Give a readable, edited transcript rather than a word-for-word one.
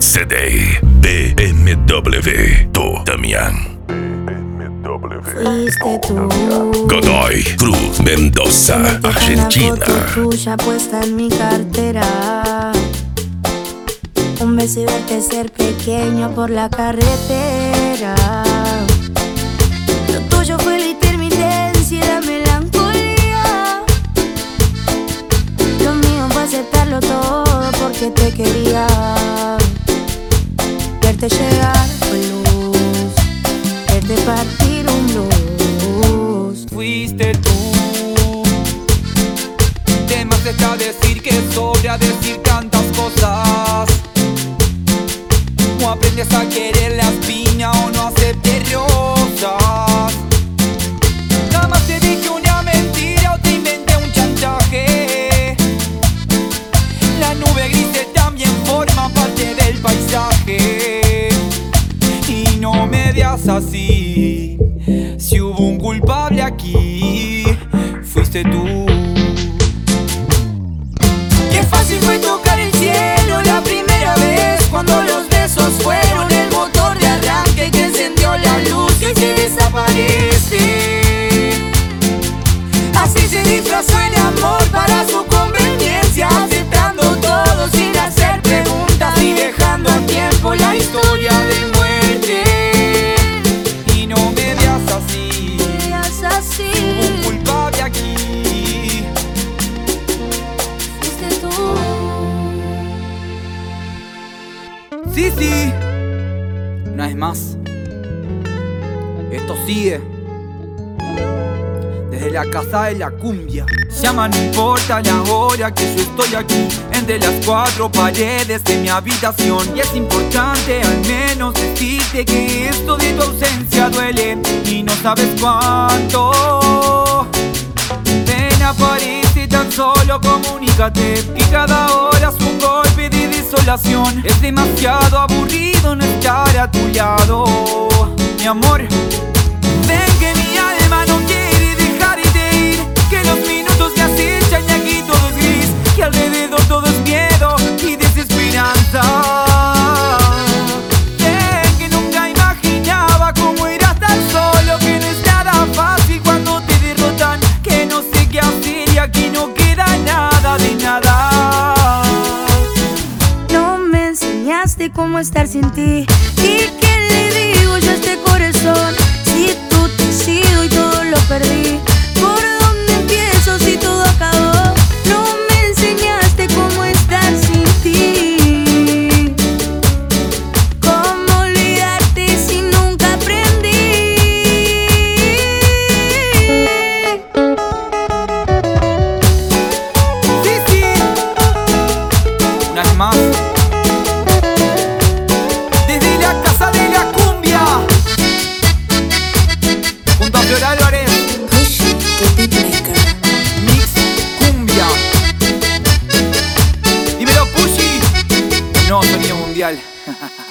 CD BMW, tú, Damián. Fuiste tú. Godoy Cruz, Mendoza, Argentina. Una foto tuya puesta en mi cartera. Un beso y verte ser pequeño por la carretera. Lo tuyo fue la intermitencia y la melancolía. Lo mío fue aceptarlo todo porque te quería. Verte llegar fue luz, verte partir un blues. Fuiste tú. De más está decir que sobra decir tantas cosas. O aprendes a querer la espina o no aceptes rosas. Jamás te dije una mentira o te inventé un chantaje. Las nubes grises también forman parte del paisaje. Y no me veas así. Si hubo un culpable aquí, fuiste tú. Qué fácil fue tocar el cielo la primera vez, cuando los besos fueron el motor de arranque que encendió la luz y se desaparece. Así se disfrazó el amor para su conveniencia, aceptando todo sin hacer preguntas y dejando a tiempo la historia de muerte. Y no me veas así, un culpable aquí. Fuiste tú. Sí, sí, una vez más, esto sigue desde la casa de la cumbia. Llama, no importa la hora que yo estoy aquí, entre las cuatro paredes de mi habitación. Y es importante al menos decirte que esto de tu ausencia duele y no sabes cuánto. Ven, aparece, tan solo comunícate, que cada hora es un golpe de desolación. Es demasiado aburrido no estar a tu lado, mi amor. Ven que mi alma no quiere dejarte ir, que los minutos me acechan y aquí todo es gris, que alrededor todo es miedo y desesperanza. Ven que nunca imaginaba cómo eras tan solo, que no es nada fácil cuando te derrotan, que no sé qué hacer y aquí no queda nada de nada. No me enseñaste cómo estar sin ti. ¿Y qué le digo yo a este corazón? Si tú te has ido y todo lo perdí, ¿por dónde empiezo si todo acabó? No me enseñaste cómo estar sin ti, cómo olvidarte si nunca aprendí. Sí, sí, una vez más, desde la casa de la cumbia, junto a Flor Álvarez, Mix Cumbia. Dímelo, Pushy, no, sonido mundial.